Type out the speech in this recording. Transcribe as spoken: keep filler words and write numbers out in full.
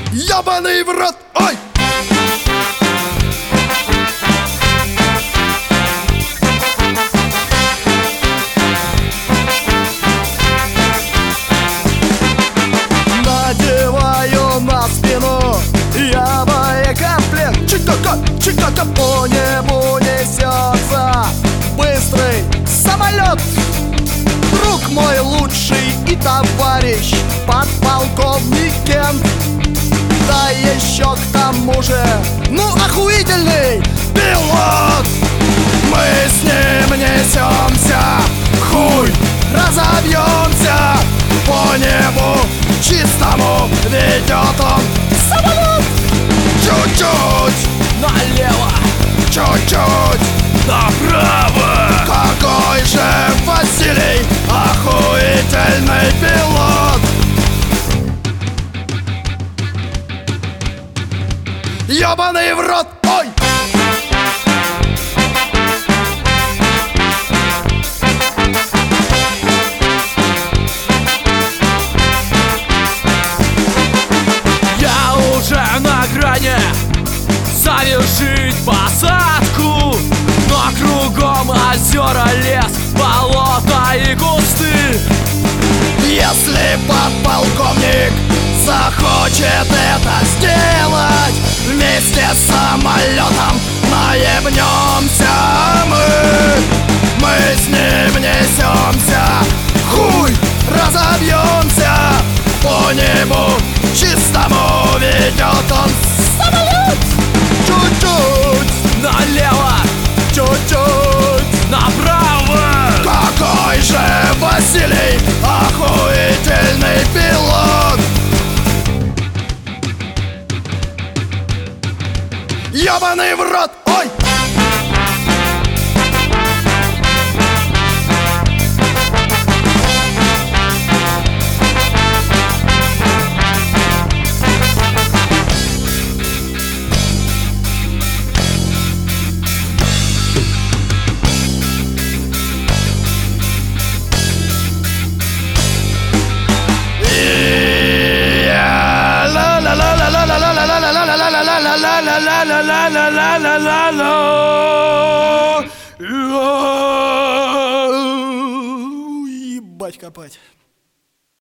Ёбаный в рот, ой! Надеваю на спину я боекомплект. Чика-ка, чика-ка, по небу несется быстрый самолет. Друг мой лучший и товарищ подполковник Кент. Да еще к тому же, ну, охуительный пилот. Мы с ним несемся, хуй разобьемся. По небу чистому ведет он самолет. Чуть-чуть налево, чуть-чуть направо. Какой же Василий охуительный пилот! Ёбаный в рот, ой! Я уже на грани совершить посадку, но кругом озера, лес, болото и кусты. Если подполковник захочет это сделать, вместе с самолетом наебнемся мы. Мы с ним несемся, хуй разобьемся. По небу чистому ведет он самолет. Чуть-чуть Налево, чуть-чуть направо. Какой же Василий охуительный пилот! Ёбаный в рот, ой! Ебать копать.